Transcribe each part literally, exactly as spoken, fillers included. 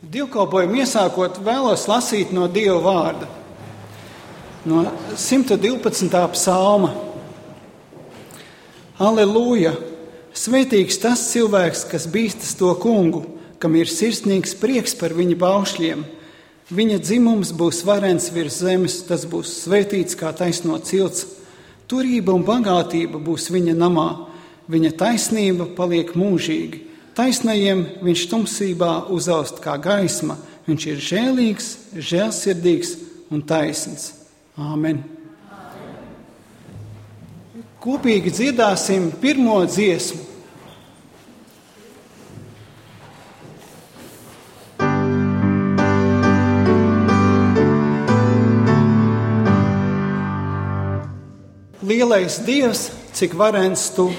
Dievkalpojumu iesākot vēlos lasīt no Dieva vārda, no simt divpadsmitā psalma. Alleluja! Svētīgs tas cilvēks, kas bīstas to kungu, kam ir sirsnīgs prieks par viņa baušļiem. Viņa dzimums būs varens virs zemes, tas būs svētīts kā taisno cilts. Turība un bagātība būs viņa namā, viņa taisnība paliek mūžīgi. Taisnajiem viņš tumsībā uzaust kā gaisma, viņš ir žēlīgs, žēlsirdīgs un taisns. Āmen. Kopīgi dziedāsim pirmo dziesmu. Lielais Dievs, cik varens tu.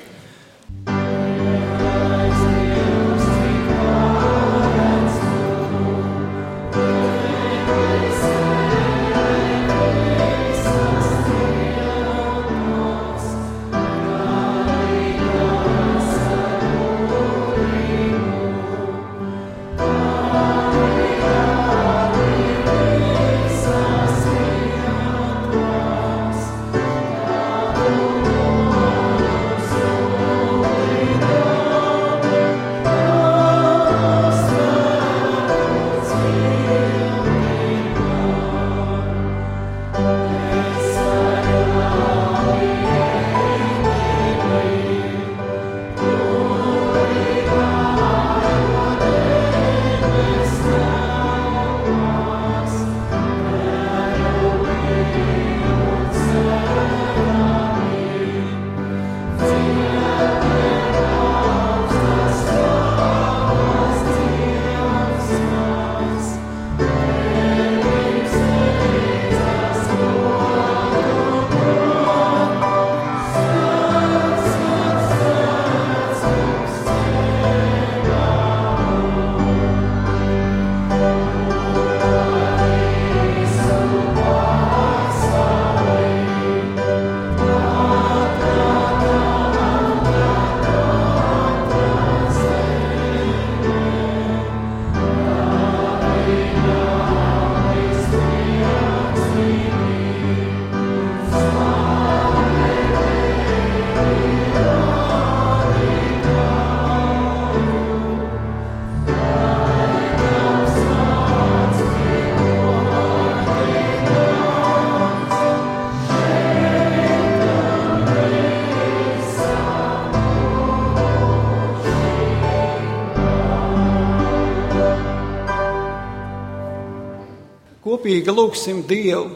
Kopīgi lūgsim Dievu.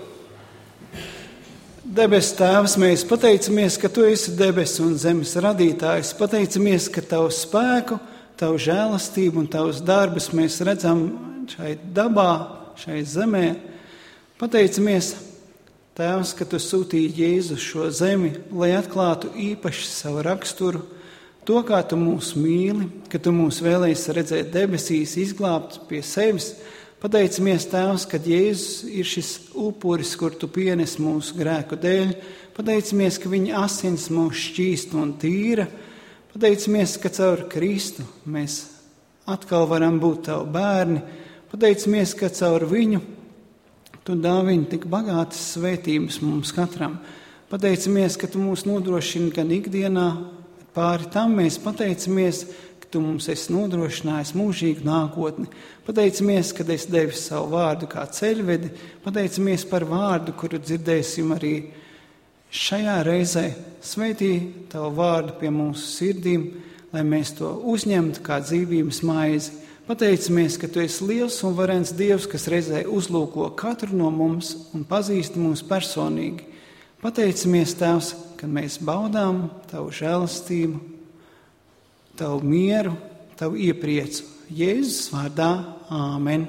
Debes Tēvs, mēs pateicamies, ka Tu esi debesu un zemes radītājs. Pateicamies, ka Tavu spēku, Tavu žēlastību un Tavus darbus mēs redzam šai dabā, šai zemē. Pateicamies, Tēvs, ka Tu sūtīji Jēzu šo zemi, lai atklātu īpaši savu raksturu, to, kā Tu mūs mīli, ka Tu mūs vēlēsi redzēt debesīs, izglābt pie sevis. Pateicamies, Tēvs, ka Jēzus ir šis upuris, kur Tu pienes mūsu grēku dēļ. Pateicamies, ka Viņa asins mūs šķīst un tīra. Pateicamies, ka caur Kristu mēs atkal varam būt Tavu bērni. Pateicamies, ka caur Viņu Tu dāvini tik bagātas svētības mums katram. Pateicamies, ka Tu mūs nodrošini gan ikdienā, pāri tam mēs pateicamies, Tu mums esi nodrošinājis mūžīgu nākotni. Pateicamies, ka esi devis savu vārdu kā ceļvedi. Pateicamies par vārdu, kuru dzirdēsim arī šajā reizē. Svētī Tavu vārdu pie mūsu sirdīm, lai mēs to uzņemtu kā dzīvības maizi. Pateicamies, ka Tu esi liels un varens Dievs, kas reizē uzlūko katru no mums un pazīst mūs personīgi. Pateicamies, Tēvs, ka mēs baudām Tavu žēlastību, Tavu mieru, Tavu iepriecu. Jēzus vārdā. Āmen.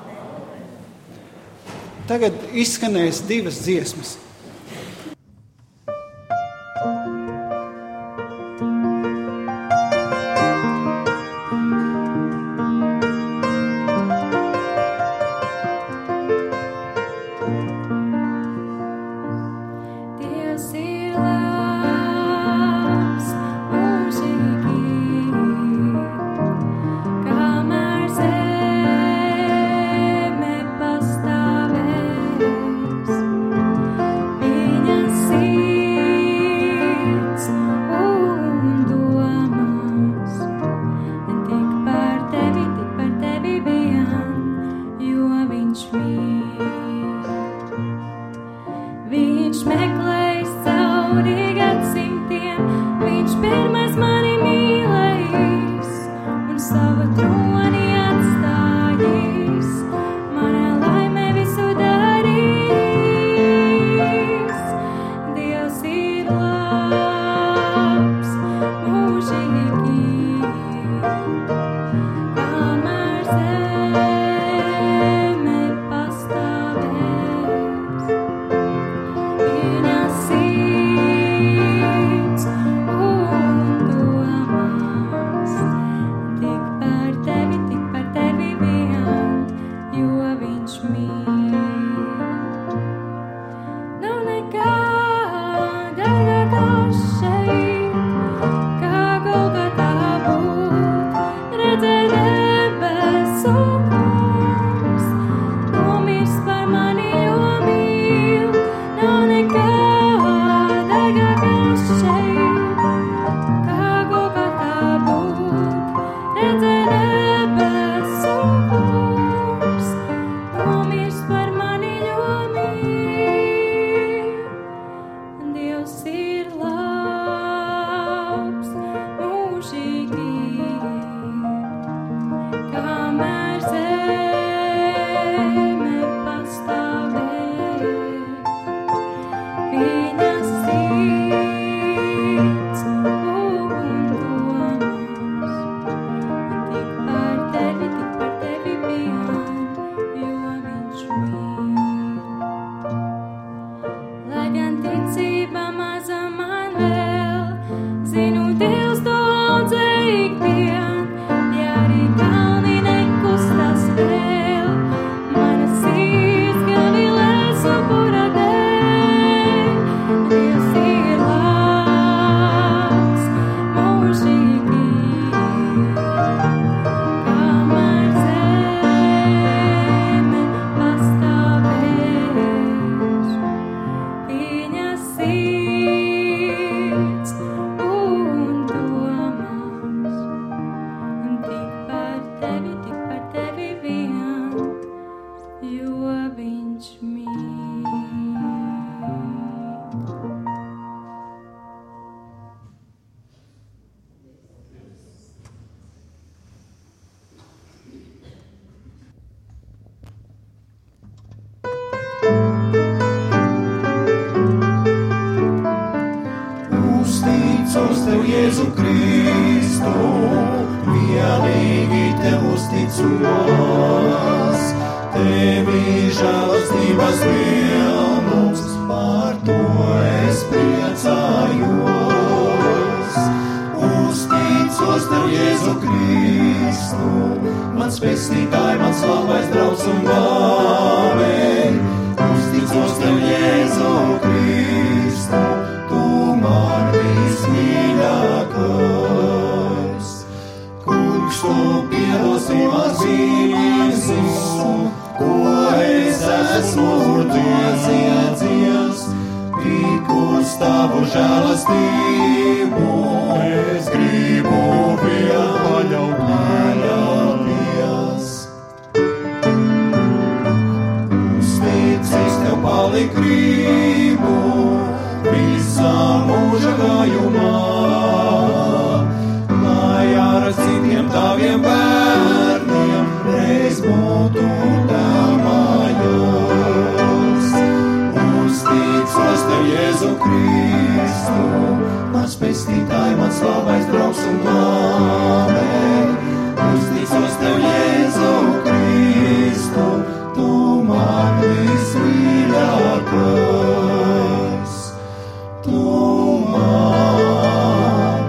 Tagad izskanēs divas dziesmas. Kamēr zem pateicos, Tevī žēlastības pilnums, par to es priecājos. Uzticos Tev, Jēzu Kristu, mans pestītāj, mans labais draugs un glābēj. Uzticos Tev, Jēzu Kristu, Tu man vismīļākais. Kungs, Tu piedosi man zīmes, ko es esmu noziedzies, tik uz Tavu žēlastību es gribu vien paļauties. Uzticis Tev palikt gribu visā mūža gājumā, lai ar citiem Taviem bērniem reiz būtu mājās. Uzticos Tev, Jēzu Kristu, mans pestītāj, mans labais draugs un glābēj. Uzticos Tev, Jēzu Kristu, Tu man vismīļākais. Tu man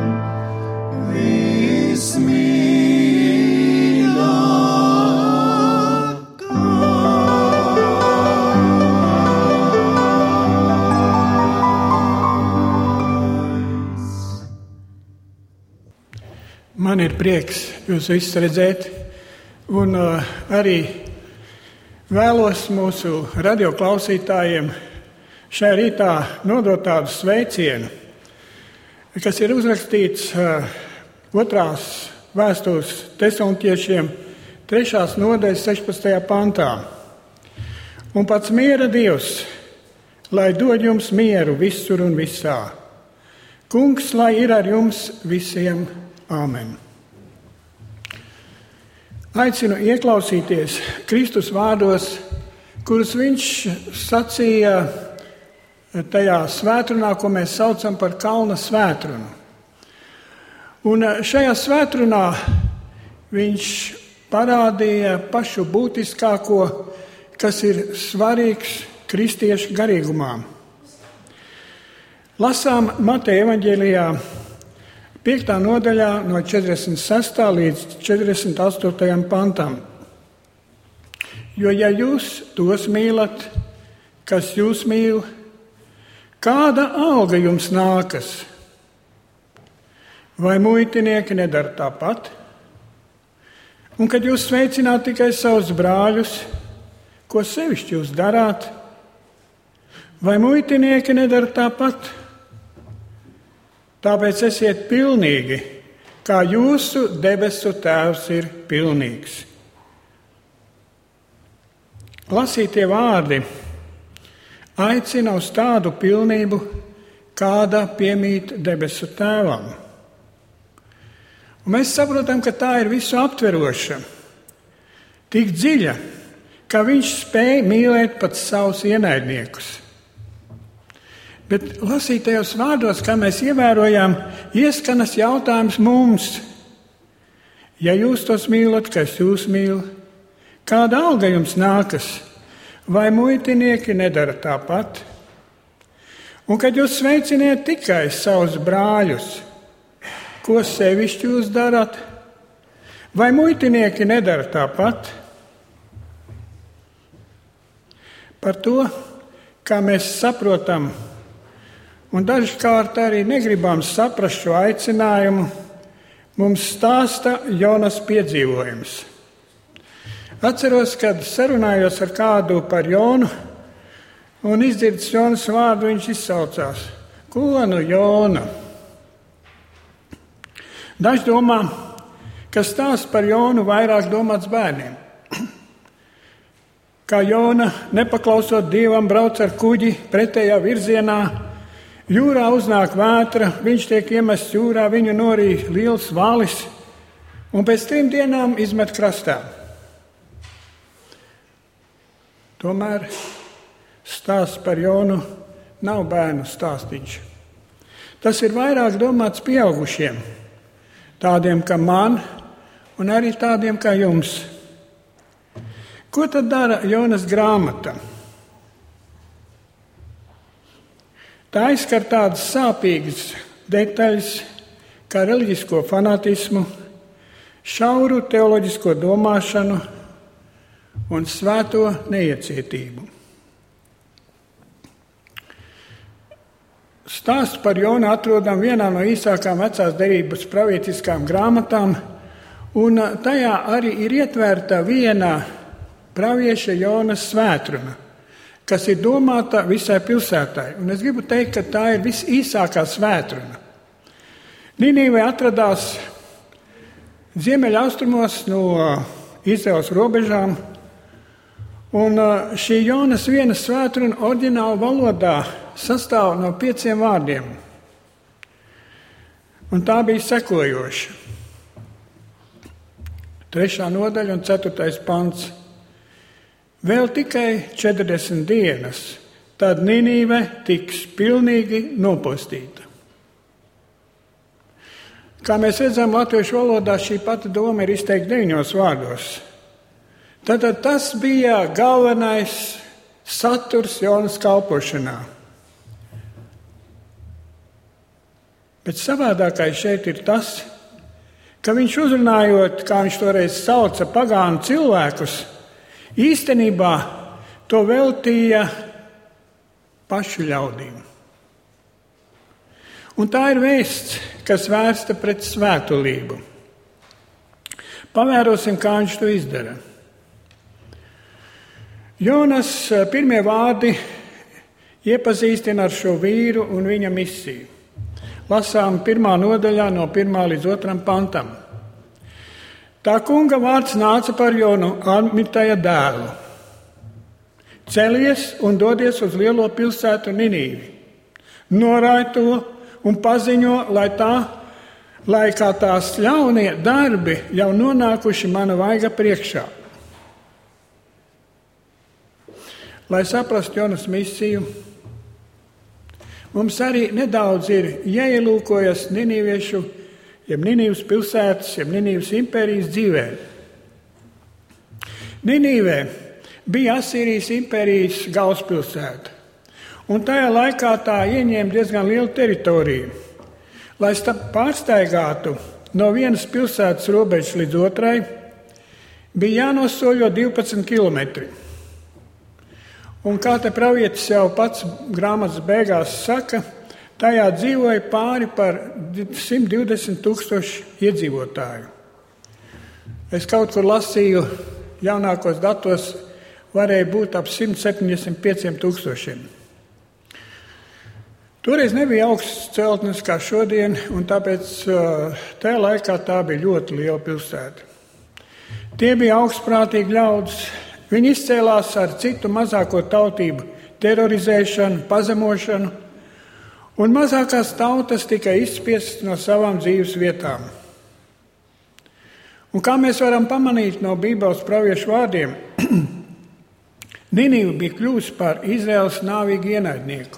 Man ir prieks jūs visus redzēt, un uh, arī vēlos mūsu radioklausītājiem šajā rītā nodot tādu sveicienu, kas ir uzrakstīts uh, otrās vēstules Tesaloniķiešiem trešās nodaļas sešpadsmitajā pantā. Un pats miera Dievs, lai dod jums mieru visur un visā. Kungs, lai ir ar jums visiem. Āmen. Aicinu ieklausīties Kristus vārdos, kurus viņš sacīja tajā svētrunā, ko mēs saucam par Kalna svētrunu. Un šajā svētrunā viņš parādīja pašu būtiskāko, kas ir svarīgs kristiešu garīgumā. Lasām Mateja evaņģēlijā piektā nodaļā no četrdesmit sestā līdz četrdesmit astotajam pantam. Jo ja jūs tos mīlat, kas jūs mīl, kāda alga jums nākas? Vai muitinieki nedara tāpat? Un kad jūs sveicināt tikai savus brāļus, ko sevišķi jūs darāt? Vai muitinieki nedara tāpat? Tāpēc esiet pilnīgi, kā jūsu debesu Tēvs ir pilnīgs. Lasītie vārdi aicina uz tādu pilnību, kāda piemīt debesu Tēvam. Un mēs saprotam, ka tā ir visu aptveroša, tik dziļa, ka viņš spēj mīlēt pat savus ienaidniekus. Bet lasītajos vārdos, kā mēs ievērojām, ieskanas jautājums mums. Ja jūs tos mīlat, kas jūs mīl, kāda alga jums nākas? Vai muitinieki nedara tāpat? Un kad jūs sveiciniet tikai savus brāļus, ko sevišķi jūs darat? Vai muitinieki nedara tāpat? Par to, kā mēs saprotam, un dažkārt arī negribam saprast šo aicinājumu, mums stāsta Jonas piedzīvojums. Atceros, kad sarunājos ar kādu par Jonu, un izdzirdis Jonas vārdu, viņš izsaucās: ko nu Jona? Daži domā, ka stāsts par Jonu vairāk domāts bērniem. Kā Jona, nepaklausot Dievam, brauc ar kuģi pretējā virzienā, jūrā uznāk vētra, viņš tiek iemests jūrā, viņu norīja liels valis un pēc trim dienām izmet krastā. Tomēr stāsts par Jonu nav bērnu stāstīņš. Tas ir vairāk domāts pieaugušiem, tādiem kā man un arī tādiem kā jums. Ko tad dara Jonas grāmata? Tā izskar tādas sāpīgas detaļas, kā reliģisko fanatismu, šauru teoloģisko domāšanu un svēto neiecietību. Stāstu par Jonu atrodam vienā no īsākām vecās derības pravietiskām grāmatām, un tajā arī ir ietvērta viena pravieša Jonas svētruna, kas ir domāta visai pilsētai. Un es gribu teikt, ka tā ir visīsākā svētruna. Ninīve atradās ziemeļaustrumos no Izraēlas robežām, un šī Jonas viena svētruna oriģināla valodā sastāv no pieciem vārdiem. Un tā bija sekojoša. Trešā nodaļa un ceturtais pants. Vēl tikai četrdesmit dienas, tad Ninīve tiks pilnīgi nopostīta. Kā mēs redzam, latviešu valodā šī pati doma ir izteikta deviņos vārdos. Tātad tas bija galvenais saturs Jonas kalpošanā. Bet savādākais šeit ir tas, ka viņš uzrunājot, kā viņš toreiz sauca, pagānu cilvēkus, īstenībā to veltīja pašu ļaudīm. Un tā ir vēsts, kas vērsta pret svētulību. Pavērosim, kā viņš to izdara. Jonas pirmie vārdi iepazīstina ar šo vīru un viņa misiju. Lasām pirmā nodaļā no pirmā līdz otram pantam. Tā kunga vārds nāca par Jonu, Amittāja dēlu. Celies un dodies uz lielo pilsētu Ninīvi. Norāj to un paziņo, lai tā, lai kā tās ļaunie darbi jau nonākuši mana vaiga priekšā. Lai saprastu Jonas misiju, mums arī nedaudz ir jāielūkojas ninīviešu, jeb Ninīvas pilsētas, jeb Ninīvas impērijas dzīvē. Ninīvē bija Asīrijas impērijas galvaspilsēta, un tajā laikā tā ieņēma diezgan lielu teritoriju. Lai pārsteigātu no vienas pilsētas robežas līdz otrai, bija jānosoļo divpadsmit kilometri. Un kā te pravietis jau pats grāmatas beigās saka, tajā dzīvoja pāri par simt divdesmit tūkstoši iedzīvotāju. Es kaut kur lasīju, jaunākos datos varēja būt ap simt septiņdesmit pieciem tūkstošiem. Toreiz nebija augsts celtnes kā šodien, un tāpēc tajā laikā tā bija ļoti liela pilsēta. Tie bija augstprātīgi ļaudis. Viņi izcēlās ar citu mazāko tautību terorizēšanu, pazemošanu, un mazākās tautas tika izspiestas no savām dzīves vietām. Un kā mēs varam pamanīt no Bībeles praviešu vārdiem, Ninīva bija kļuvusi par Izraēlas nāvīgu ienaidnieku.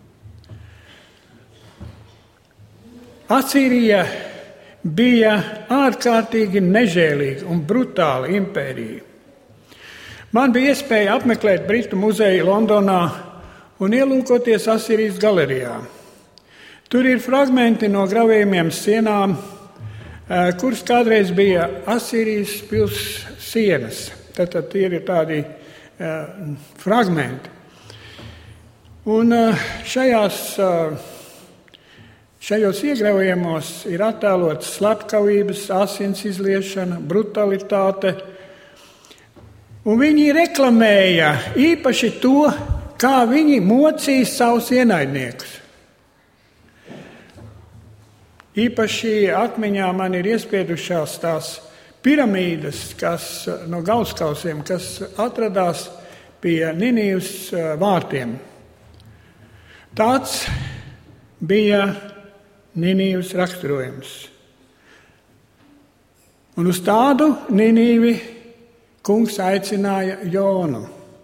Asīrija bija ārkārtīgi nežēlīga un brutāla impērija. Man bija iespēja apmeklēt Britu muzeju Londonā un ielūkoties Asīrijas galerijā. Tur ir fragmenti no gravējumiem sienām, kuras kādreiz bija Asīrijas pils sienas. Tātad tie ir tādi uh, fragmenti. Un uh, šajās, uh, šajos iegravējumos ir attēlotas slepkavības, asins izliešana, brutalitāte. Un viņi reklamēja īpaši to, kā viņi mocīja savus ienaidniekus. Īpaši atmiņā man ir iespiedušās tās piramīdas, kas no galvaskausiem, kas atradās pie Ninīvas vārtiem. Tāds bija Ninīvas raksturojums. Un uz tādu Ninīvi kungs aicināja Jonu.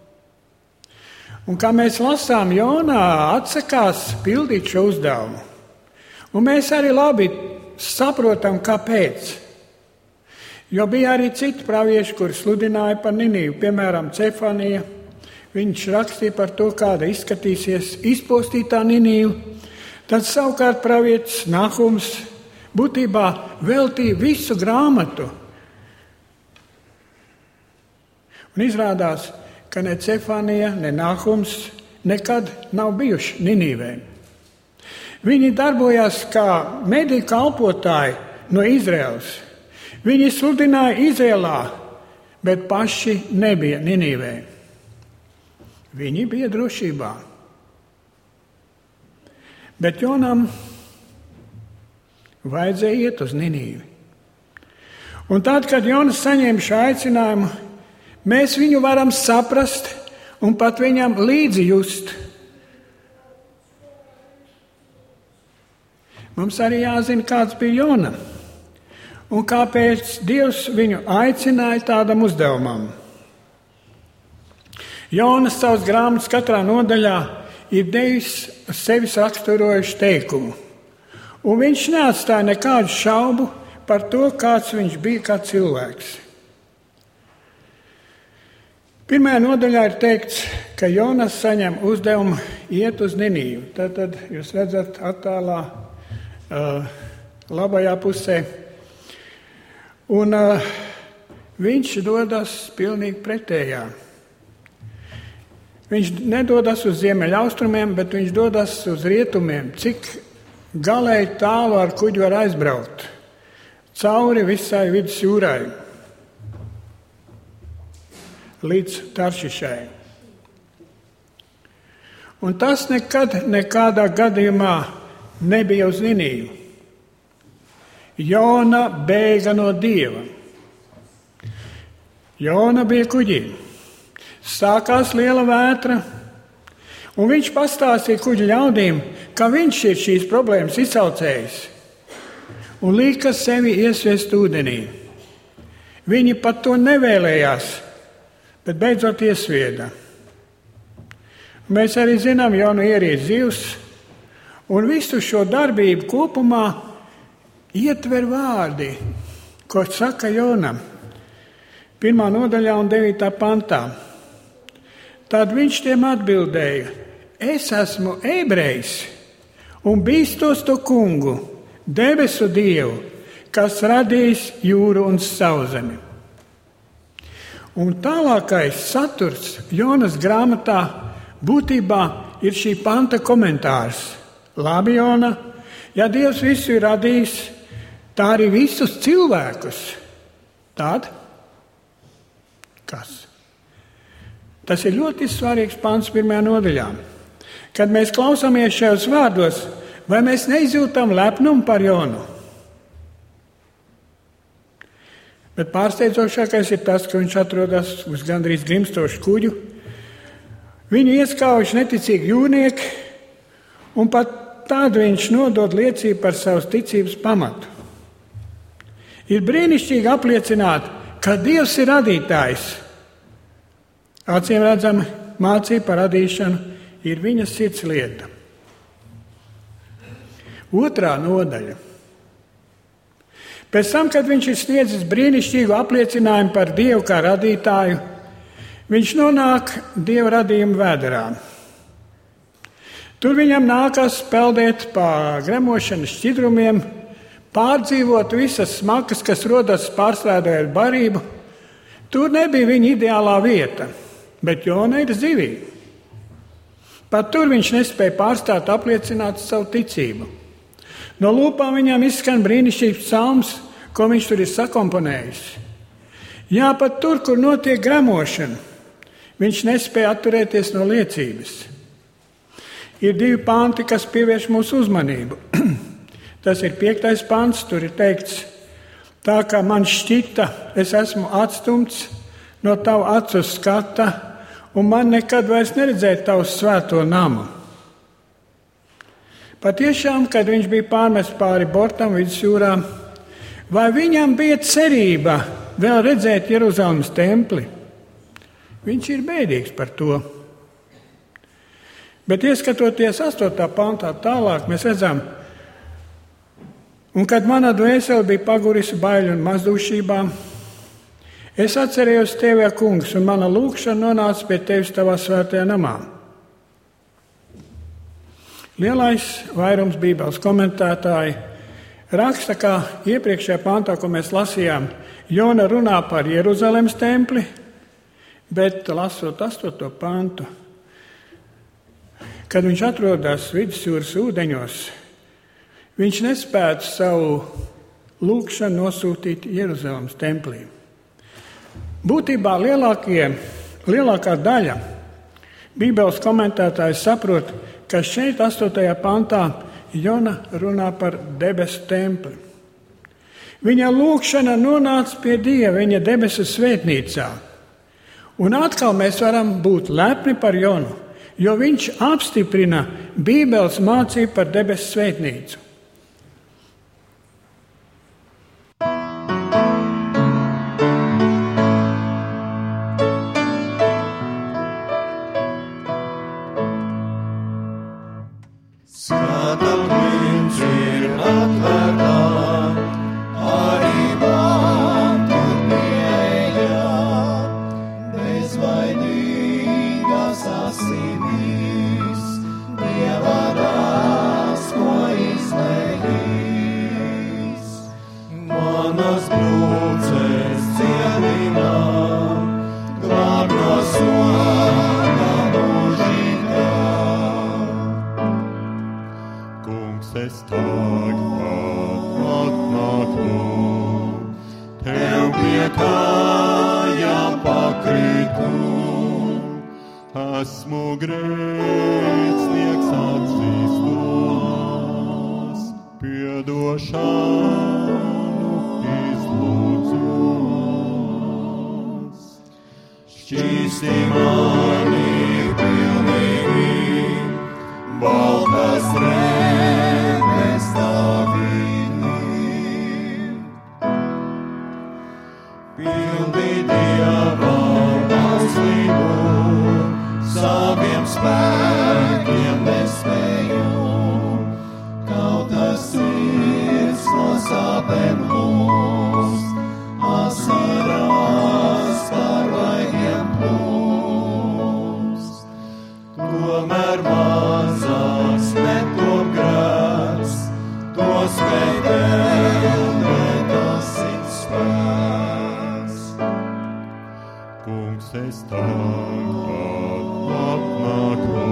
Un kā mēs lasām, Jonā atsakās pildīt šo uzdevumu. Un mēs arī labi saprotam, kāpēc. Jo bija arī citi pravieši, kuri sludināja par Ninivu, piemēram, Cefanija. Viņš rakstīja par to, kāda izskatīsies izpostītā Niniva. Tad savukārt pravietis Nahums būtībā veltīja visu grāmatu. Un izrādās, ka ne Cefanija, ne Nahums nekad nav bijuši Ninīvē. Viņi darbojās kā mediju kalpotāji no Izraēlas. Viņi sludināja Izrēlā, bet paši nebija Ninīvē. Viņi bija drošībā. Bet Jonam vajadzēja iet uz Ninīvi. Un tad, kad Jonas saņēma šo aicinājumu, mēs viņu varam saprast un pat viņam līdzi just. Mums arī jāzina, kāds bija Jona un kāpēc Dievs viņu aicināja tādam uzdevumam. Jonas savas grāmatas katrā nodaļā ir devis sevis raksturojušu teikumu, un viņš neatstāja nekādu šaubu par to, kāds viņš bija kā cilvēks. Pirmajā nodaļā ir teikts, ka Jonas saņem uzdevumu iet uz Ninīvu. Tad, tad jūs redzat attēlā uh, labajā pusē. Un uh, viņš dodas pilnīgi pretējā. Viņš nedodas uz ziemeļaustrumiem, bet viņš dodas uz rietumiem. Cik galēji tālu ar kuģi var aizbraukt? Cauri visai vidusjūrai. Līdz Taršišai. Un tas nekad, nekādā gadījumā nebija uz Ninīvu. Jona bēga no Dieva. Jona bija kuģī. Sākās liela vētra, un viņš pastāstīja kuģa ļaudīm, ka viņš ir šīs problēmas izsaucējis un lika sevi iesviest ūdenī. Viņi pat to nevēlējās, bet beidzot iesvieda. Mēs arī zinām, Jona ierīt zivs, un visu šo darbību kopumā ietver vārdi, ko saka Jonam. Pirmā nodaļā un devītā pantā. Tad viņš tiem atbildēja: es esmu ebrejs un bīstos to kungu, debesu Dievu, kas radījis jūru un sauszemi. Un tālākais saturs Jonas grāmatā būtībā ir šī panta komentārs. Labi, Jona, ja Dievs visu ir radījis, tā arī visus cilvēkus, tad kas? Tas ir ļoti svarīgs pants pirmajā nodaļā. Kad mēs klausāmies šajos vārdos, vai mēs neizjūtam lepnumu par Jonu? Bet pārsteidzošākais ir tas, ka viņš atrodas uz gandrīz grimstošu kuģu. Viņu ieskaujuši neticīgi jūrnieki, un pat tādu viņš nodod liecību par savas ticības pamatu. Ir brīnišķīgi apliecināt, ka Dievs ir radītājs. Acīm redzami, mācība par radīšanu ir viņa sirds lieta. Otrā nodaļa. Pēc tam, kad viņš ir sniedzis brīnišķīgu apliecinājumu par Dievu kā radītāju, viņš nonāk Dieva radījuma vēderā. Tur viņam nākas peldēt pa gremošanas šķidrumiem, pārdzīvot visas smakas, kas rodas pārstrādājot barību. Tur nebija viņa ideālā vieta. Bet Jona ir zivī. Pat tur viņš nespēja pārstāt apliecināt savu ticību. No lūpām viņam izskan brīnišķīgs psalms, ko viņš tur ir sakomponējis. Jā, pat tur, kur notiek gremošana, viņš nespēja atturēties no liecības. Ir divi panti, kas pievērš mūsu uzmanību. Tas ir piektais pants, tur ir teikts: tā kā man šķita, es esmu atstumts no tavu acu skata, un man nekad vairs neredzēt tavu svēto namu. Patiešām, kad viņš bija pārmests pāri bortam vidusjūrā, vai viņam bija cerība vēl redzēt Jeruzalemes templi? Viņš ir bēdīgs par to. Bet ieskatoties astotā pantā tālāk, mēs redzam, un kad mana dvēsele bija pagurisi baiļu un mazdūšībām, Es atcerējos tevi, kungs, un mana lūgšana nonāca pie tevis tavā svētajā namā. Lielais vairums Bībeles komentētāji raksta, kā iepriekšējā pantā, ko mēs lasījām, Jona runā par Jeruzalemes templi, bet lasot astoto pantu, kad viņš atrodas vidusjūras ūdeņos, viņš nespētu savu lūgšanu nosūtīt Jeruzalemes templī. Būtībā lielākie, lielākā daļa Bībeles komentētāji saprot, ka šeit astotajā pantā Jona runā par debesu templi. Viņa lūgšana nonāca pie Dieva, viņa debesu svētnīcā. Un atkal mēs varam būt lepni par Jonu, jo viņš apstiprina Bībeles mācību par debesu svētnīcu. Skatot viņš ir atvērtā, arī man tur pieeja, bezvainīgas asinīs, Dieva dāvs, ko izlējis. Manas brūces cienina, glāb no soda mūžīgā. Es tagad atnāku, tev pie kājām pakrītu. Esmu grēcinieks atzīstos, piedošanu izlūdzos. Šķīsti mani pilnīgi, baltas rēmes tavīm. Pildi Dieva valstību, saviem spēkiem nespēju, kaut tas sirds no sāpēm lūst, asarās par vaigiem plūst. Tomēr mazās netop grēks, to spēj tev netasīt spēks. Kungs, es tagad atnāku,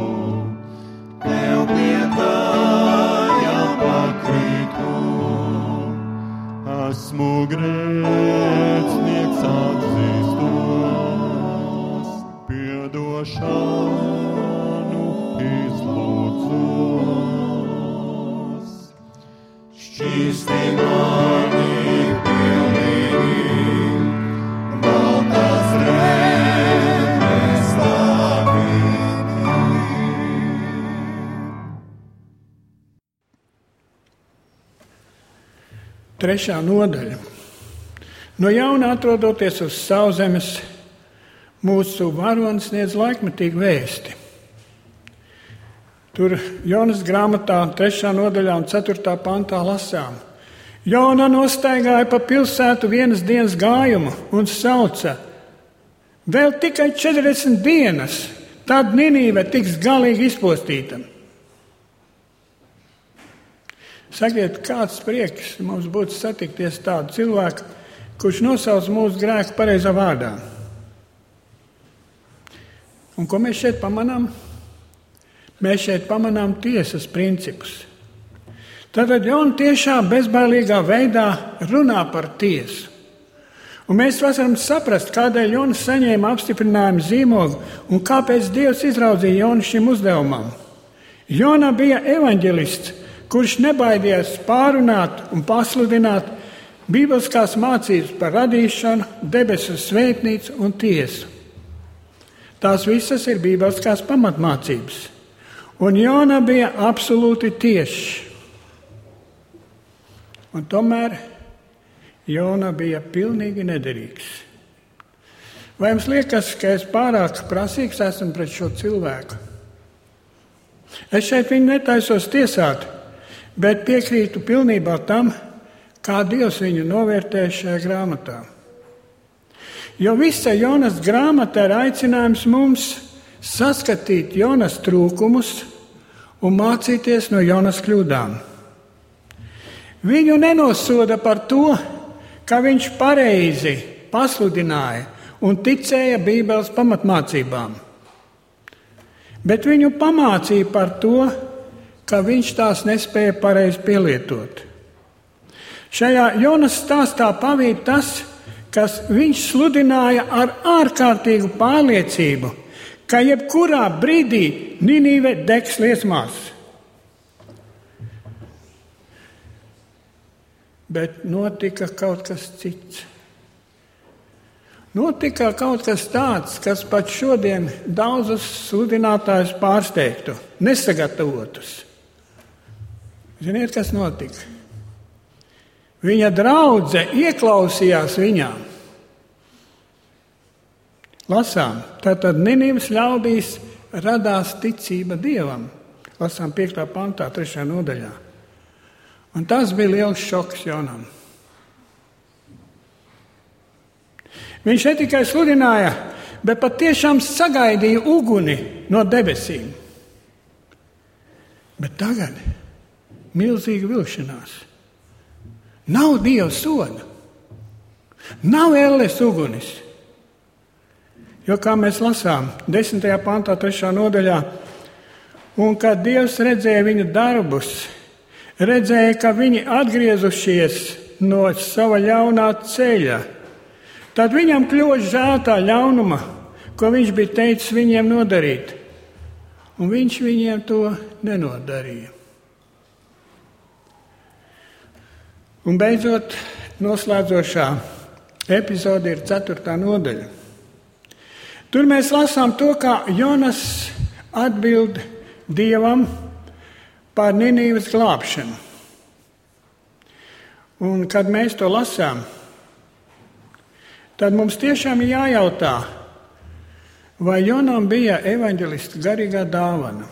tev pie kājām pakrītu. Esmu grēcinieks atzīstos, piedošanu izlūdzos. Šķīsti mani pilnīgi, baltas rēmes tavīm. Trešā nodaļa. No jauna atrodoties uz sauszemes, mūsu varonis sniedz laikmetīgu vēsti. Tur Jonas grāmatā trešā nodaļā un ceturtā pantā lasām. Jona nostaigāja pa pilsētu vienas dienas gājumu un sauca: vēl tikai četrdesmit dienas, tad Ninīve tiks galīgi izpostīta. Sakiet, kāds prieks mums būtu satikties tādu cilvēku, kurš nosauc mūsu grēku pareizā vārdā. Un ko mēs šeit pamanām? Mēs šeit pamanām tiesas principus. Tātad Jona tiešām bezbailīgā veidā runā par tiesu. Un mēs varam saprast, kādēļ Jona saņēma apstiprinājumu zīmogu un kāpēc Dievs izraudzīja Jonu šim uzdevumam. Jona bija evaņģelists, kurš nebaidījās pārunāt un pasludināt bībeliskās mācības par radīšanu, debesu svētnīcu un tiesu. Tās visas ir bībeliskās pamatmācības. Un Jona bija absolūti tiešs. Un tomēr Jona bija pilnīgi nederīgs. Vai jums liekas, ka es pārāk prasīgs esmu pret šo cilvēku? Es šeit viņu netaisos tiesāt, bet piekrītu pilnībā tam, kā Dievs viņu novērtē šajā grāmatā. Jo visa Jonas grāmata ir aicinājums mums saskatīt Jonas trūkumus un mācīties no Jonas kļūdām. Viņu nenosoda par to, ka viņš pareizi pasludināja un ticēja Bībeles pamatmācībām, bet viņu pamācīja par to, ka viņš tās nespēja pareizi pielietot. Šajā Jonas stāstā pavīd tas, kas viņš sludināja ar ārkārtīgu pārliecību, ka jebkurā brīdī Ninīve degs liesmās. Bet notika kaut kas cits. Notika kaut kas tāds, kas pat šodien daudzus sludinātājus pārsteigtu, nesagatavotus. Ziniet, kas notika? Viņa draudze ieklausījās viņā. Lasām, tātad Ninīves ļaudīs radās ticība Dievam. Lasām piektā pantā, trešajā nodaļā. Un tas bija liels šoks Jonam. Viņš ne tikai sludināja, bet patiešām sagaidīja uguni no debesīm. Bet tagad milzīga vilšanās. Nav Dieva soda. Nav elles ugunis. Jo, kā mēs lasām, desmitajā pantā, trešā nodaļā, un kad Dievs redzēja viņu darbus, redzēja, ka viņi atgriezušies no sava ļaunā ceļa, tad viņam kļuva žēl tā ļaunuma, ko viņš bija teicis viņiem nodarīt, un viņš viņiem to nenodarīja. Un beidzot, noslēdzošā epizode ir ceturtā nodaļa. Tur mēs lasām to, kā Jonas atbild Dievam par Ninīves glābšanu. Un kad mēs to lasām, tad mums tiešām ir jājautā, vai Jonam bija evaņģelista garīgā dāvana.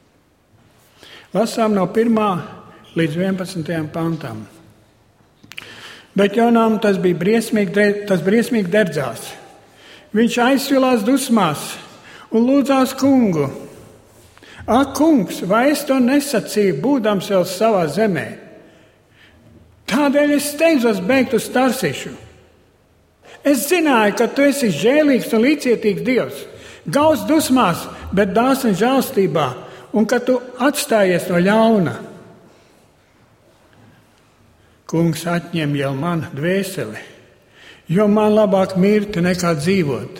Lasām no pirmā līdz vienpadsmitajam pantam. Bet Jonam tas bija briesmīgi, tas briesmīgi derdzās. Viņš aizsvilās dusmās un lūdzās kungu. Ak, kungs, vai es to nesacīju, būdams vēl savā zemē? Tādēļ es steidzos beigt uz Tarsišu. Es zināju, ka tu esi žēlīgs un līdzcietīgs Dievs, gauss dusmās, bet dāsns žēlstībā, un ka tu atstājies no ļauna. Kungs atņem jau man dvēseli, jo man labāk mirt nekā dzīvot.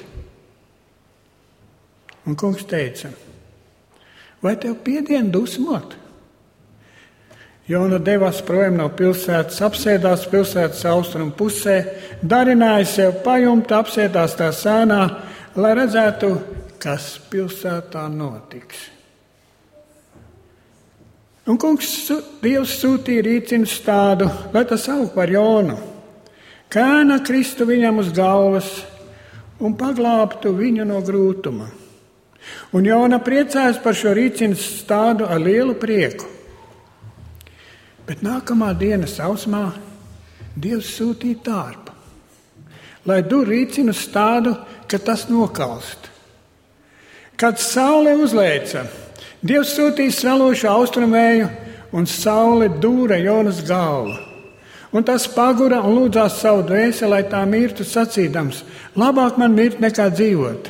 Un kungs teica, vai tev piedien dusmot? Jona devās projām no pilsētas, apsēdās pilsētas austrumu pusē, darināja sev pajumtu, apsēdās tā sēnā, lai redzētu, kas pilsētā notiks. Un kungs Dievs sūtīja rīcinu stādu, lai tas aug par Jonu. Kēna kristu viņam uz galvas un paglābtu viņu no grūtuma. Un Jona priecājas par šo rīcības stādu ar lielu prieku. Bet nākamā dienas ausmā Dievs sūtīja tārpu, lai dur rīcinu stādu, ka tas nokalst. Kad saule uzlēca, Dievs sūtīja svelošu austrumvēju un saule dūra Jonas galvu. Un tas pagura un lūdzās savu dvēseli, lai tā mirtu sacīdams, labāk man mirt nekā dzīvot.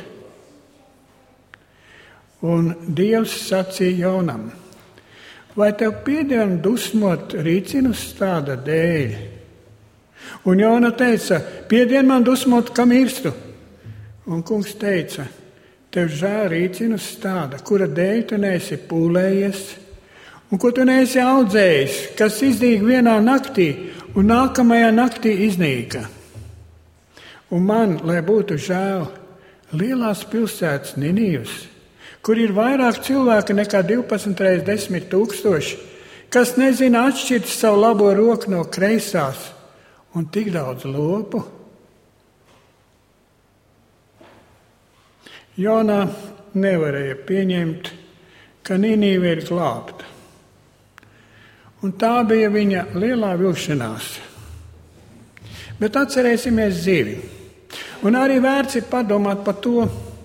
Un Dievs sacīja Jonam, vai tev piedien dusmot rīcinu stāda dēļ? Un Jona teica, piedien man dusmot, ka mirstu. Un kungs teica, tev žēl rīcinu stāda, kura dēļ tu neesi pūlējies, un ko tu neesi audzējis, kas izdīg vienā naktī, un nākamajā naktī iznīka. Un man, lai būtu žēl, lielās pilsētas Ninīvas, kur ir vairāk cilvēki nekā divpadsmit reizes desmit tūkstoši, kas nezina atšķirt savu labo roku no kreisās, un tik daudz lopu. Jonā nevarēja pieņemt, ka Ninīve ir glābta. Un tā bija viņa lielā vilšanās. Bet atcerēsimies zivi. Un arī vērts ir padomāt par to.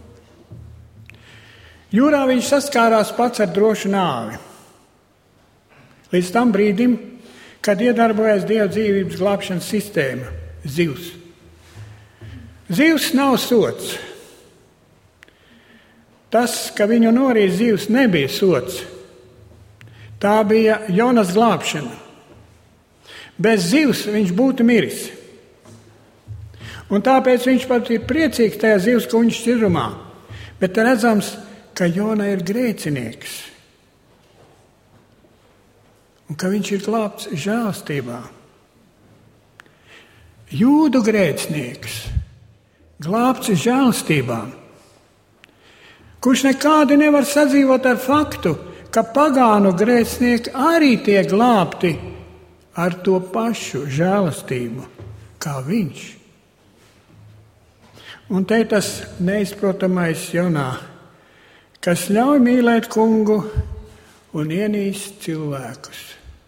Jūrā viņš saskārās pats ar drošu nāvi. Līdz tam brīdim, kad iedarbojas Dieva dzīvības glābšanas sistēma – zivs. Zivs nav sots. Tas, ka viņu norīja zivs, nebija sots. Tā bija Jonas glābšana. Bez zivs viņš būtu miris. Un tāpēc viņš pat ir priecīgs tajā zivs kuņģa šķirumā. Bet redzams, ka Jona ir grēcinieks. Un ka viņš ir glābts žēlstībā. Jūdu grēcinieks, glābts žēlstībā, kurš nekādi nevar sadzīvot ar faktu, ka pagānu grēcinieki arī tiek glābti ar to pašu žēlastību, kā viņš. Un te tas neizprotamais Jonā, kas ļauj mīlēt kungu un ienīst cilvēkus.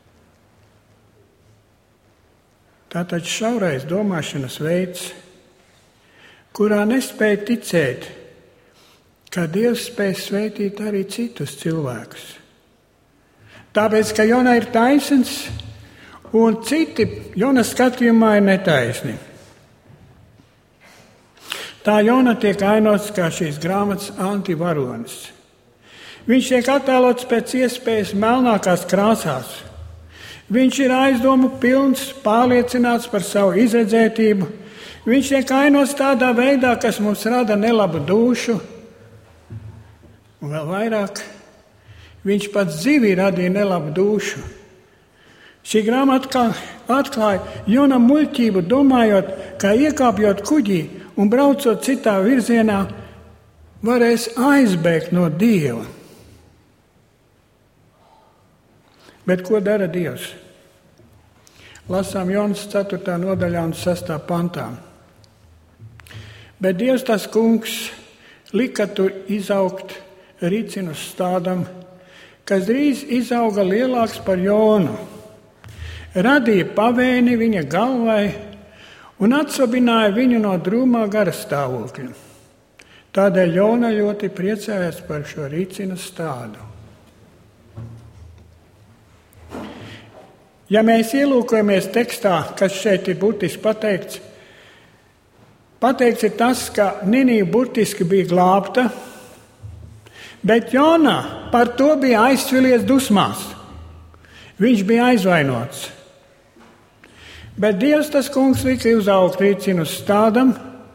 Tātad šaurais domāšanas veids, kurā nespēja ticēt, ka Dievs spēj svētīt arī citus cilvēkus. Tāpēc, ka Jona ir taisns un citi Jonas skatījumā ir netaisni. Tā Jona tiek ainots kā šīs grāmatas antivaronis. Viņš tiek attēlots pēc iespējas melnākās krāsās. Viņš ir aizdomu pilns, pārliecināts par savu izredzētību. Viņš tiek ainots tādā veidā, kas mums rada nelabu dūšu. Un vēl vairāk, viņš pats dzīvī radīja nelabu dūšu. Šī grāmata atklāja Jona muļķību, domājot, ka iekāpjot kuģī un braucot citā virzienā, varēs aizbēgt no Dieva. Bet ko dara Dievs? Lasām Jonas ceturtā nodaļā un sestā pantā. Bet Dievs tas kungs lika tur izaugt ricinu stādam, kas drīz izauga lielāks par Jonu. Radīja pavēni viņa galvai un atsobināja viņu no drūmā garastāvokļa. Tādēļ Jona ļoti priecājās par šo ricinu stādu. Ja mēs ielūkojamies tekstā, kas šeit ir burtiski pateikts, pateikts ir tas, ka Ninīva burtiski bija glābta, bet Jona par to bija aizsvilies dusmās. Viņš bija aizvainots. Bet Dievs tas kungs lika uzaugt ricinu stādam,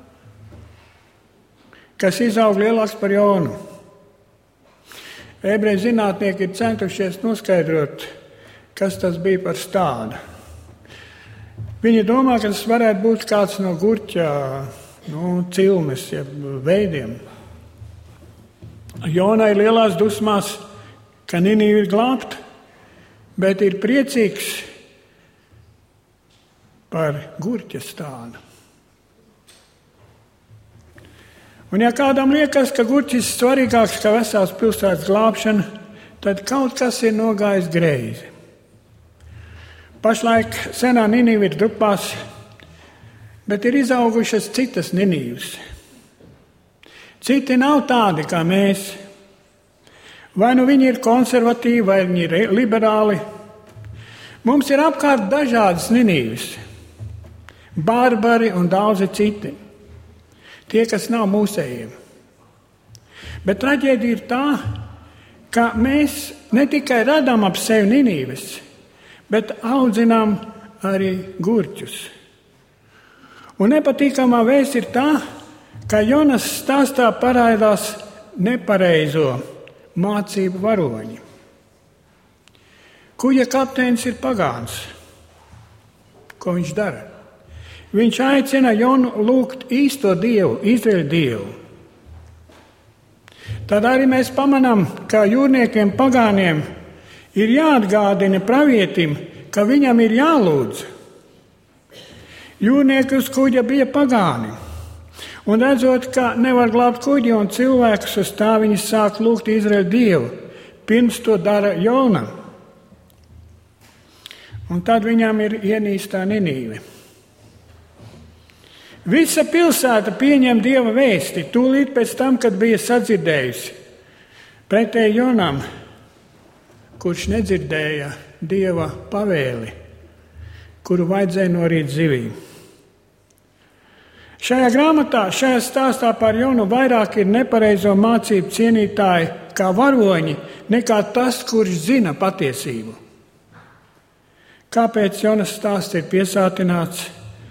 kas izaug lielāks par Jonu. Ebreju zinātnieki ir centušies noskaidrot, kas tas bija par stādu. Viņi domā, ka tas varētu būt kāds no gurķa nu, cilmes, jeb veidiem. Jona ir lielās dusmās, ka Ninīva ir glābta, bet ir priecīgs par gurķa stādu. Un ja kādam liekas, ka gurķis ir svarīgāks kā vesels pilsētas glābšana, tad kaut kas ir nogājis greizi. Pašlaik senā Ninīva ir drupās, bet ir izaugušas citas Ninīvas. Citi nav tādi kā mēs. Vai nu viņi ir konservatīvi, vai viņi ir liberāli. Mums ir apkārt dažādas Ninīvas, barbari un daudzi citi. Tie, kas nav mūsējiem. Bet traģēdija ir tā, ka mēs ne tikai radām ap sevi Ninīvas, bet audzinām arī gurķus. Un nepatīkamā vēsts ir tā, ka Jonas stāstā parādās nepareizo mācību varoņi. Kuģa kapteinis ir pagāns. Ko viņš dara? Viņš aicina Jonu lūgt īsto Dievu, Izraēļa Dievu. Tad arī mēs pamanām, ka jūrniekiem pagāniem ir jāatgādina pravietim, ka viņam ir jālūdz. Jūrnieki uz kuģa bija pagāni, un redzot, ka nevar glābt kuģi un cilvēkus, uz tā viņi sāk lūgt Izraēļa Dievu, pirms to dara Jona. Un tad viņam ir ienīstā Ninīve. Visa pilsēta pieņem Dieva vēsti, tūlīt pēc tam, kad bija sadzirdējusi. Pretēji Jonam, kurš nedzirdēja Dieva pavēli, kuru vajadzēja norīt zivīm. Šajā grāmatā, šajā stāstā par Jonu vairāk ir nepareizo mācību cienītāji kā varoņi, nekā tas, kurš zina patiesību. Kāpēc Jonas stāsts ir piesātināts?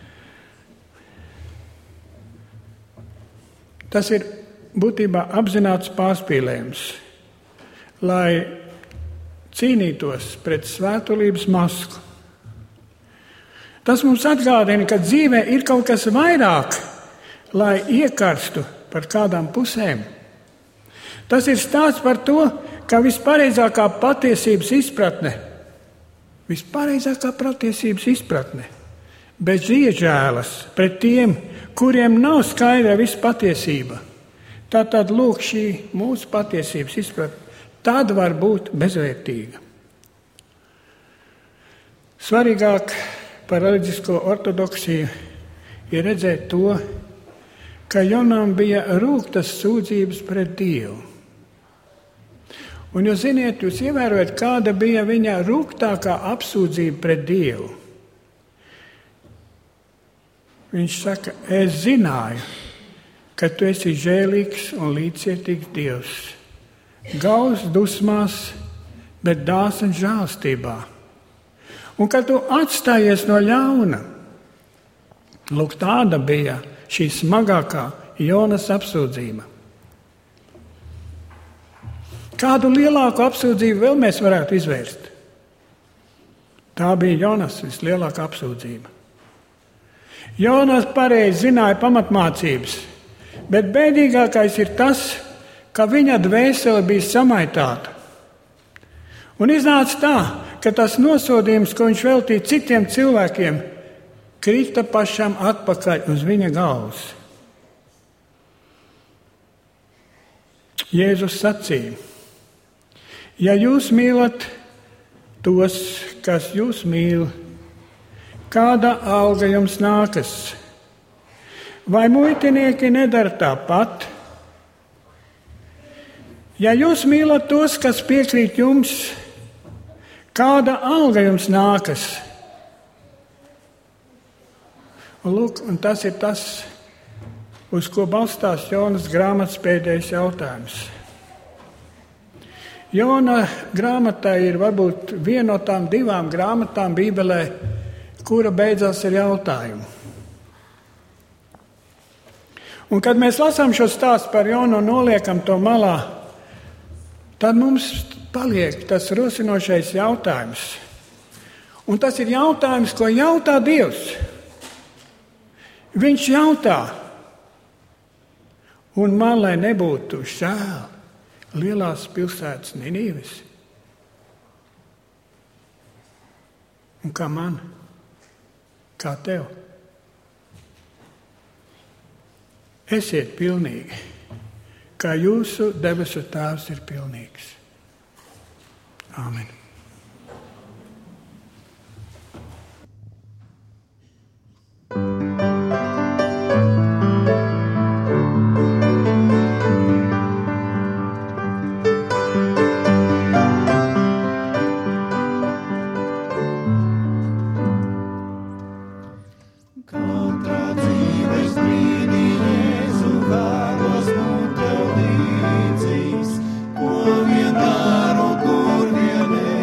Tas ir būtībā apzināts pārspīlējums, lai cīnītos pret svētulības masku. Tas mums atgādina, ka dzīvē ir kaut kas vairāk, lai iekarstu par kādām pusēm. Tas ir stāsts par to, ka vispareizākā patiesības izpratne, vispareizākā patiesības izpratne, bez iežēlas pret tiem, kuriem nav skaidra visa patiesība. Tātad lūk šī mūsu patiesības izpratne, tad var būt bezvērtīga. Svarīgāk par reliģisko ortodoksiju ir redzēt to, ka Jonam bija rūgtas sūdzības pret Dievu. Un jūs ziniet, jūs ievērojat, kāda bija viņa rūgtākā apsūdzība pret Dievu. Viņš saka, es zināju, ka tu esi žēlīgs un līdzcietīgs Dievs, gauss dusmās, bet dāsns žēlstībā. Un kad tu atstājies no ļauna, lūk, tāda bija šī smagākā Jonas apsūdzība. Kādu lielāku apsūdzību vēl mēs varētu izvērst? Tā bija Jonas vislielākā apsūdzība. Jonas pareizi zināja pamatmācības, bet bēdīgākais ir tas, ka viņa dvēsele bija samaitāta. Un iznāca tā, ka tas nosodījums, ko viņš veltīja citiem cilvēkiem, krita pašam atpakaļ uz viņa galvas. Jēzus sacīja, ja jūs mīlat tos, kas jūs mīl, kāda alga jums nākas? Vai muitinieki nedara tāpat? Ja jūs mīlat tos, kas piekrīt jums, kāda alga jums nākas? Un, lūk, un tas ir tas, uz ko balstās Jonas grāmatas pēdējais jautājums. Jona grāmatā ir varbūt viena no tām divām grāmatām Bībelē, kura beidzās ar jautājumu. Un kad mēs lasām šo stāstu par Jonu un noliekam to malā, tad mums paliek tas rosinošais jautājums. Un tas ir jautājums, ko jautā Dievs. Viņš jautā, un man, lai nebūtu žēl lielās pilsētas Ninīves. Un kā man, kā tev? Esiet pilnīgi, kā jūsu debesu Tēvs ir pilnīgs. Āmen. Ko vien daru, kur vien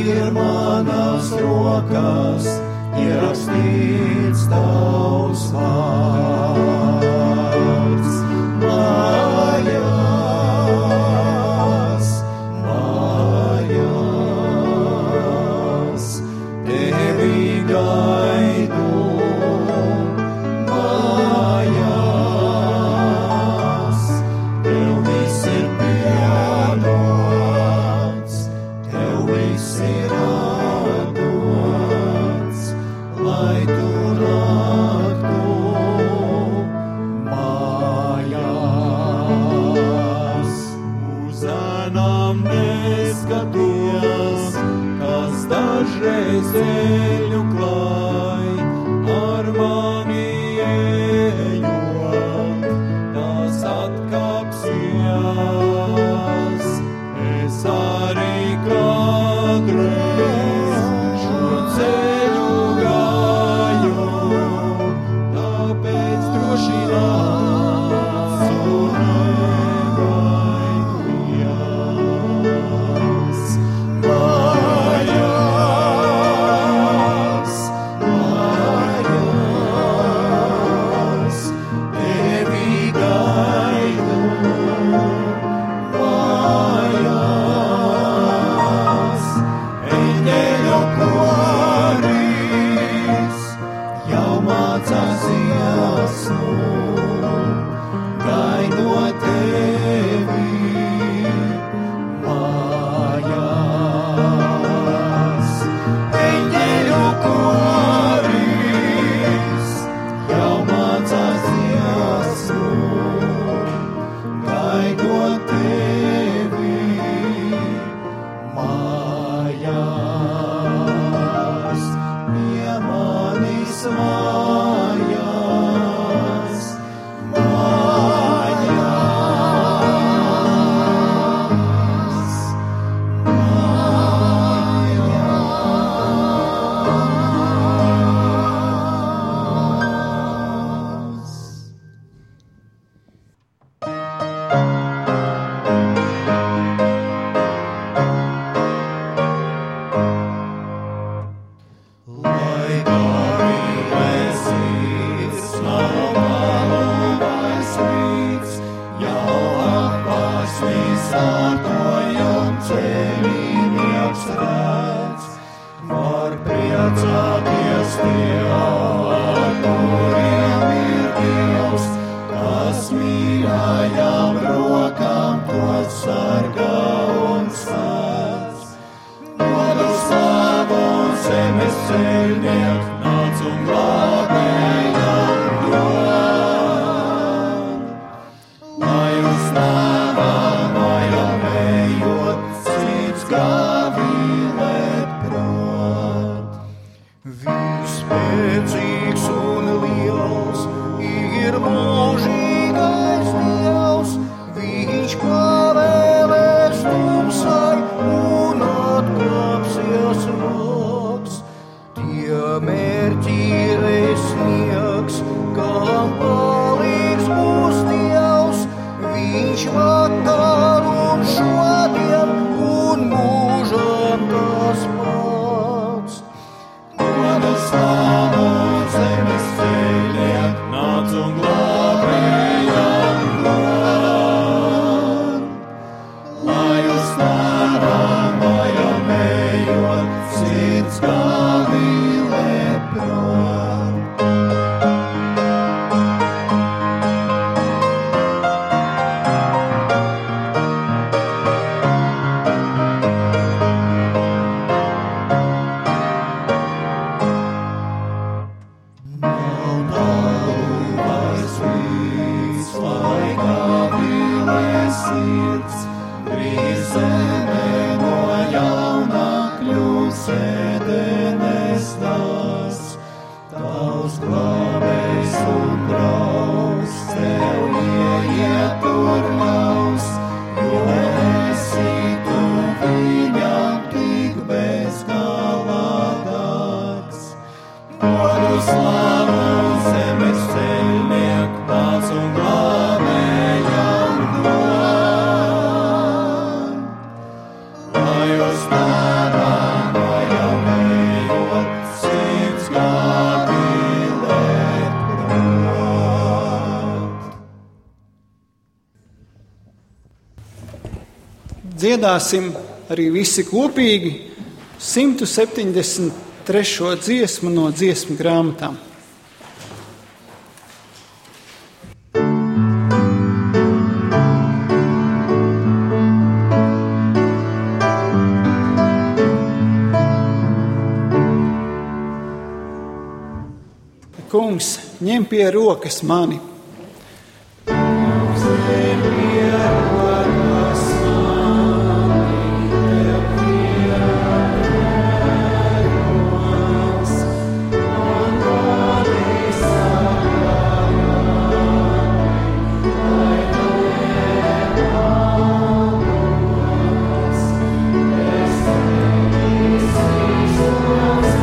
ir manas rokas, ierakstīts tavs vārds. Mājās, mājās, tevi gaidu. Mājās, tev viss ir piedots, tev viss ir atdots, lai tu nāktu mājās. Uz ēnām neskaties, kas dažreiz ceļu klāj, ar mani ejot, tās atkāpsies. Es arī kādreiz šo ceļu gāju, tāpēc droši nācu negaidies. Mājās, mājās, tevi gaidu. Mājās, eņģeļu koris jau mācās iesmu, gaidot tevi. Mājās, eņģeļu koris jau mācās iesmu, gaidot tevi. Mājās, pie manis mājās, mājās, mājās. Lai gavilēsīs, nav malu vairs rīts, jau apvārsīs ārtojam ceļinieks redz. Var priecāties tie, ar kuriem ir Dievs, kas mīļajām rokām to sargā un sēdz. Dodu slavu zemes ceļniek, nāc un glābējam dod. Lai uz tavām mājām ejot, cits gavilēt prot. Vispēcīgs un liels ir mūžīgais Dievs, viņš pavēlēs tumsai un atkāpsies loks. Tie mērķīreiz sniegs, kam palīgs būs Dievs, viņš vakar un šodien un mūžam tas pats. Dodu slavu zemes ceļniek, nāc un glābējam dod. Lai uz tavām mājām ejot, cits gavilēt prot. Nav tālu vairs rīts, lai gavilēs sirds, drīz zeme no jauna kļūs ēdenes tās. Tavs glābējs un draugs tev ieiet tur ļaus, jo esi tu viņam tik bezgalādāks. Dodu slavu zemes ceļniek, nāc un glābējam dod. Lai uz tavām dziedāsim arī visi kopīgi simt septiņdesmit trešo dziesmu no dziesmu grāmatām. Kungs, ņem pie rokas mani. Kungs, ņem pie rokas mani, tev pierādījums, man vadi saglabāji, lai nemaldos, es tevi izsīšos.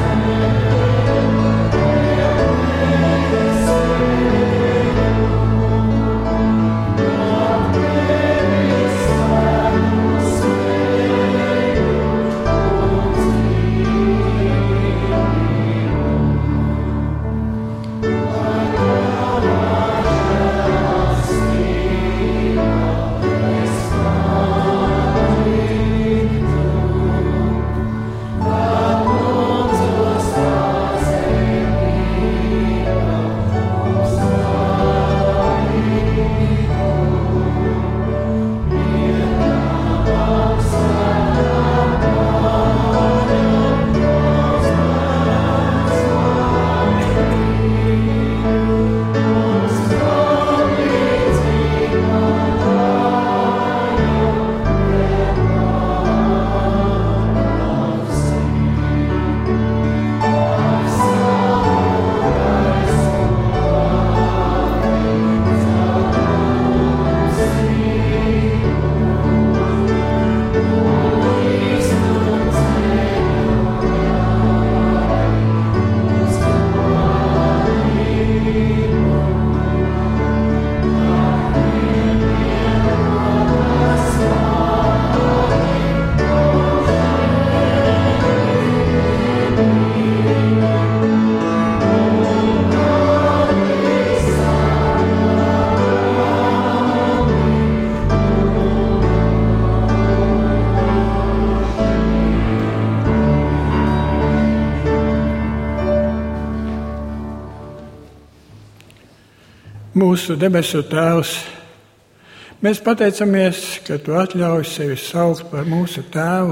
Mūsu debesu Tēvs, mēs pateicamies, ka Tu atļauj sevi saukt par mūsu Tēvu,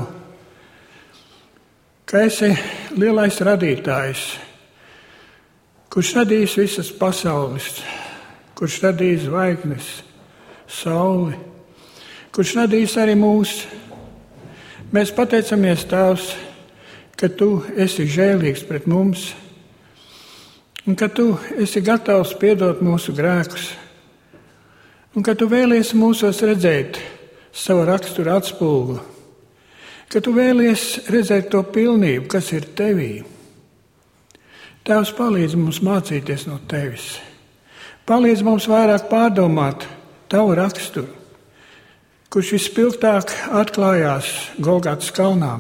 ka esi lielais radītājs, kurš radījis visas pasaules, kurš radījis zvaigznes, sauli, kurš radījis arī mūs. Mēs pateicamies, Tēvs, ka Tu esi žēlīgs pret mums, un ka Tu esi gatavs piedot mūsu grēkus, un ka Tu vēlies mūsos redzēt savu raksturu atspulgu, ka Tu vēlies redzēt to pilnību, kas ir Tevī. Tēvs, palīdz mums mācīties no Tevis. Palīdz mums vairāk pārdomāt Tavu raksturu, kurš vispilgtāk atklājās Golgātas kalnā,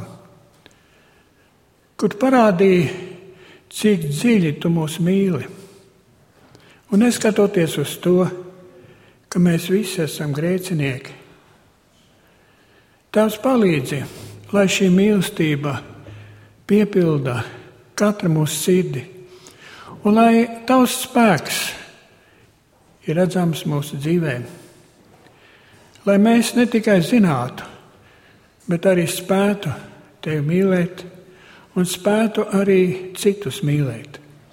kur parādīja, cik dziļi Tu mūs mīli. Un neskatoties uz to, ka mēs visi esam grēcinieki. Tēvs, palīdzi, lai šī mīlestība piepilda katra mūsu sirdi, un lai Tavs spēks ir redzams mūsu dzīvēm. Lai mēs ne tikai zinātu, bet arī spētu Tevi mīlēt, un spētu arī citus mīlēt.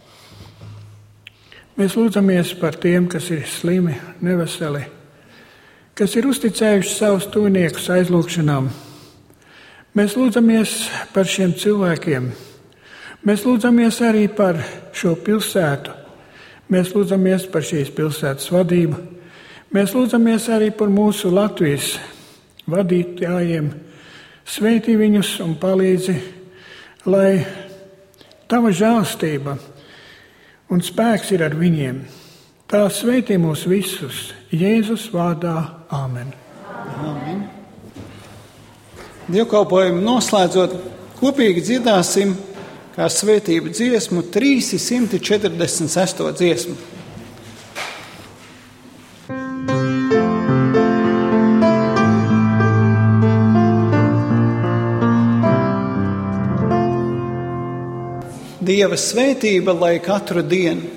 Mēs lūdzamies par tiem, kas ir slimi, neveseli, kas ir uzticējuši savus tuviniekus aizlūgšanām. Mēs lūdzamies par šiem cilvēkiem. Mēs lūdzamies arī par šo pilsētu. Mēs lūdzamies par šīs pilsētas vadību. Mēs lūdzamies arī par mūsu Latvijas vadītājiem. Svētī viņus un palīdzi, lai Tava žēlastība un spēks ir ar viņiem. Tā svētī mūs visus, Jēzus vārdā. Āmen. Āmen. Dievkalpojumu noslēdzot, kopīgi dziedāsim kā svētību dziesmu trīssimt četrdesmit sesto dziesmu. Dieva svētība, lai katru dienu